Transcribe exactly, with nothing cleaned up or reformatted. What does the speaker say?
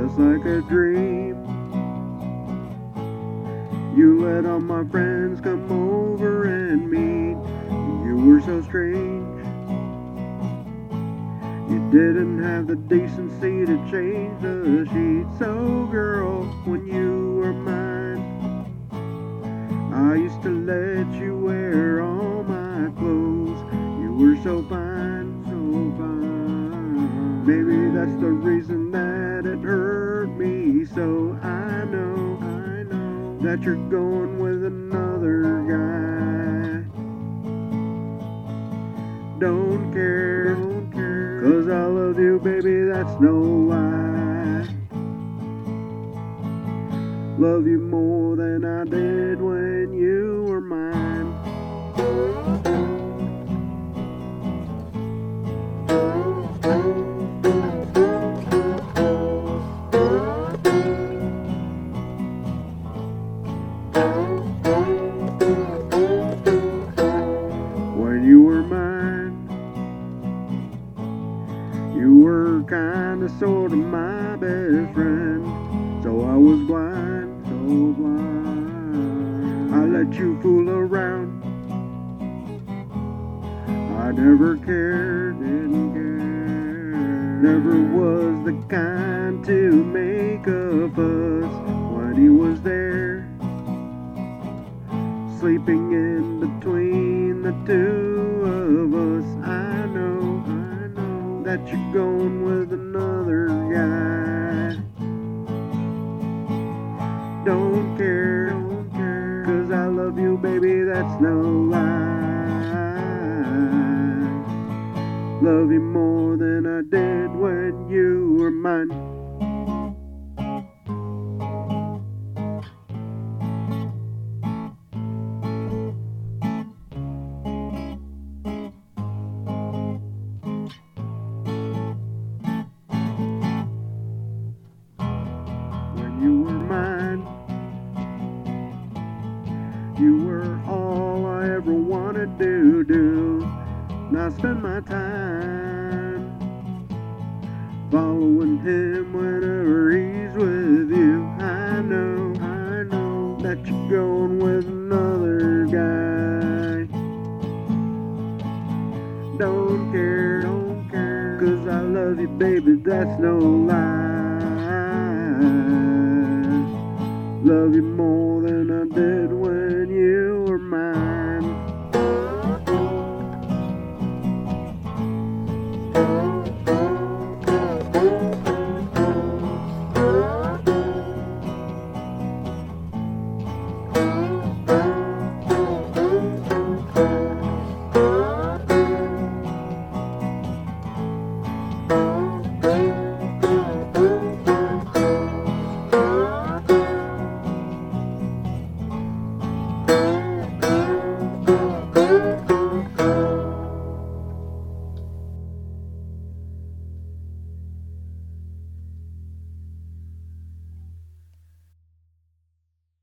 just like a dream. You let all my friends come over and meet. You were so strange. You didn't have the decency to change the sheets. So girl, when you were mine, I used to let you wear all my clothes. You were so fine, so fine. Maybe that's the reason that it hurt me so. I know, I know that you're going with another guy. Don't care, don't care, 'cause I love you, baby, that's no lie. Love you more than I did when you were mine. When you were mine, you were kinda sorta my best friend. So I was blind, so blind. I let you fool around. I never cared, didn't care. Never was the kind to make a fuss when he was there, sleeping in between the two of us. I know, I know that you're going with another guy. Don't care, don't care, 'cause I love you, baby, that's no lie. Love you more than I did when you were mine. When you were mine, you were all I ever wanted to do. Now spend my time following him whenever he's with you. I know, I know that you're going with another guy. Don't care, don't care, 'cause I love you, baby, that's no lie. Love you more than I did